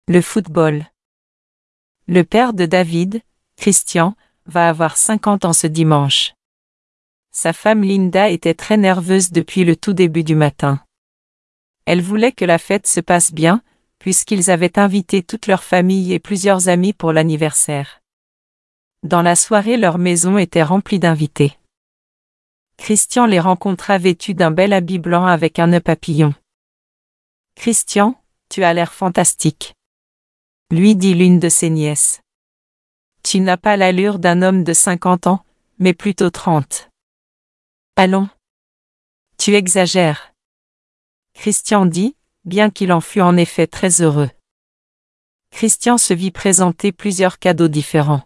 Le football. Le père de David, Christian, va avoir 50 ans ce dimanche. Sa femme Linda était très nerveuse depuis le tout début du matin. Elle voulait que la fête se passe bien, puisqu'ils avaient invité toute leur famille et plusieurs amis pour l'anniversaire. Dans la soirée, leur maison était remplie d'invités. Christian les rencontra vêtus d'un bel habit blanc avec un nœud papillon. « Christian, tu as l'air fantastique. » lui dit l'une de ses nièces. « Tu n'as pas l'allure d'un homme de 50 ans, mais plutôt 30. » Allons. Tu exagères. Christian dit, bien qu'il en fût en effet très heureux. Christian se vit présenter plusieurs cadeaux différents.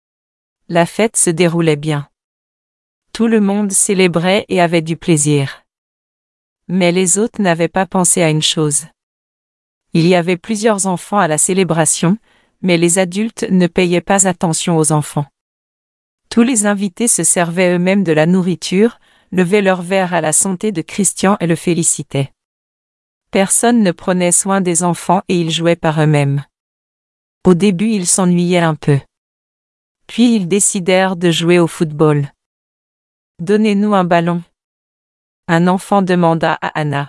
La fête se déroulait bien. Tout le monde célébrait et avait du plaisir. Mais les hôtes n'avaient pas pensé à une chose. Il y avait plusieurs enfants à la célébration, mais les adultes ne payaient pas attention aux enfants. Tous les invités se servaient eux-mêmes de la nourriture, levaient leur verre à la santé de Christian et le félicitaient. Personne ne prenait soin des enfants et ils jouaient par eux-mêmes. Au début, ils s'ennuyaient un peu. Puis ils décidèrent de jouer au football. « Donnez-nous un ballon. » Un enfant demanda à Anna.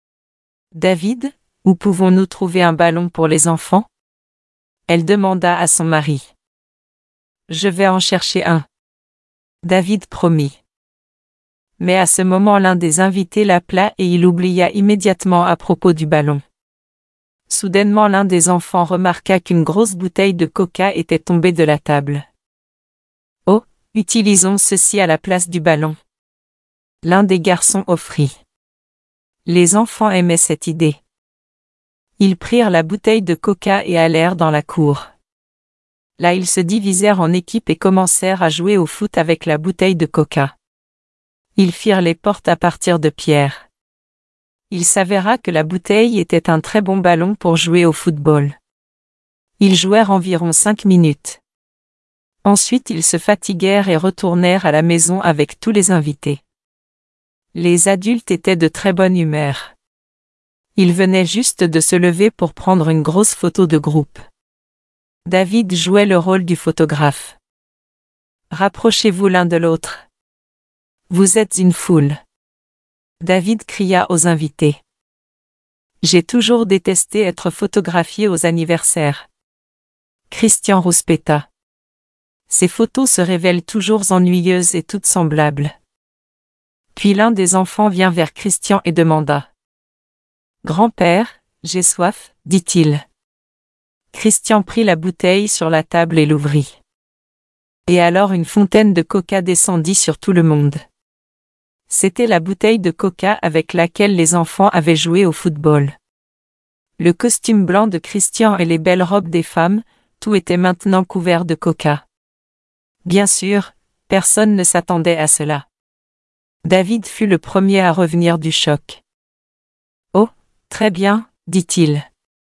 « David, où pouvons-nous trouver un ballon pour les enfants ?» Elle demanda à son mari. « Je vais en chercher un. » David promit. Mais à ce moment, l'un des invités l'appela et il oublia immédiatement à propos du ballon. Soudainement, l'un des enfants remarqua qu'une grosse bouteille de coca était tombée de la table. « Oh, utilisons ceci à la place du ballon. » L'un des garçons offrit. Les enfants aimaient cette idée. Ils prirent la bouteille de coca et allèrent dans la cour. Là, ils se divisèrent en équipes et commencèrent à jouer au foot avec la bouteille de coca. Ils firent les portes à partir de pierre. Il s'avéra que la bouteille était un très bon ballon pour jouer au football. Ils jouèrent environ 5 minutes. Ensuite, ils se fatiguèrent et retournèrent à la maison avec tous les invités. Les adultes étaient de très bonne humeur. Ils venaient juste de se lever pour prendre une grosse photo de groupe. David jouait le rôle du photographe. « Rapprochez-vous l'un de l'autre. Vous êtes une foule. » David cria aux invités. « J'ai toujours détesté être photographié aux anniversaires. » Christian rouspéta. Ces photos se révèlent toujours ennuyeuses et toutes semblables. Puis l'un des enfants vint vers Christian et demanda. « Grand-père, j'ai soif, dit-il. » Christian prit la bouteille sur la table et l'ouvrit. Et alors une fontaine de coca descendit sur tout le monde. C'était la bouteille de coca avec laquelle les enfants avaient joué au football. Le costume blanc de Christian et les belles robes des femmes, tout était maintenant couvert de coca. Bien sûr, personne ne s'attendait à cela. David fut le premier à revenir du choc. « Oh, très bien, dit-il.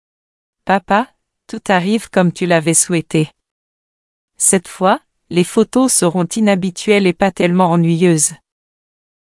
Papa, tout arrive comme tu l'avais souhaité. Cette fois, les photos seront inhabituelles et pas tellement ennuyeuses. »